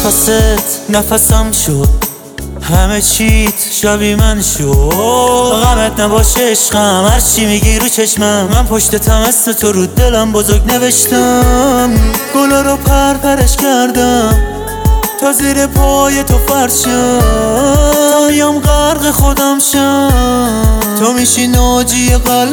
نفست نفسم شد، همه چیت شبیه من شد. غمت نباشه عشقم، هرچی میگی رو چشمم. من پشتتم اسم تو رو دلم بزرگ نوشتم. گلا رو پرپرش کردم تا زیر پای تو فرشم. تا میام غرق خودم شم، تو میشی ناجی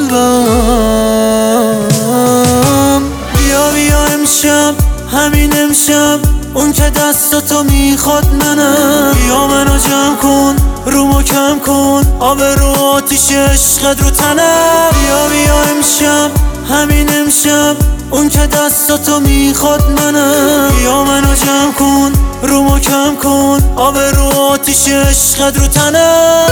قلبم. بیا بیا امشب، همین امشب، اون که دستاتو میخواد منم. بیا منو جمع کن، رومو کم کن، آب رو آتیش عشقت رو تنم. بیا بیا امشب، همین امشب، اون که دستاتو میخواد منم. بیا منو جمع کن، رومو کم کن، آب رو آتیش عشقت رو تنم.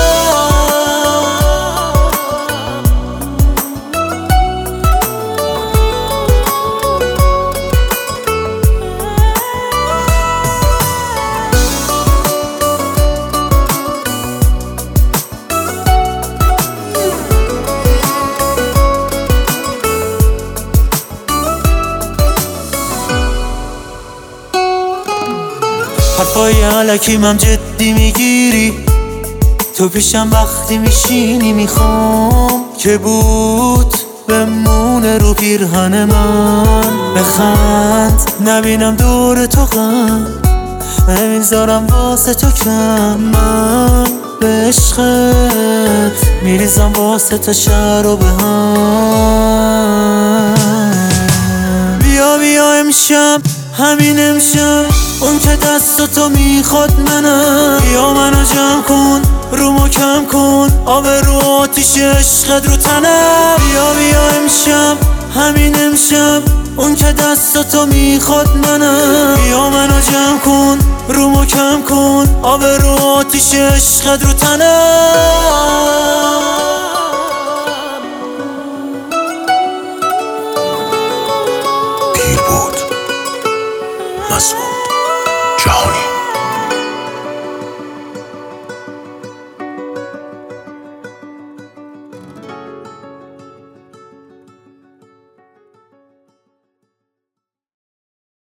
حرفای علکی من جدی میگیری، تو پیشم وقتی میشینی. میخوام که بود بمونه رو پیرهن من. بخند نبینم دور تو غم، نمیذارم واسه تو کم. من به عشقت میریزم واسه تا شهر و به هم. بیا بیا امشب، همین امشب، اون که دستاتو میخواد منم. بیا منو جمع کن، رومو کم کن، آب رو آتیش عشقت رو تنم. بیا بیا امشب، همین امشب، اون که دستاتو میخواد منم. بیا منو جمع کن، رومو کم کن، آب رو آتیش عشقت رو تنم. پیر بود مسعود جهانی.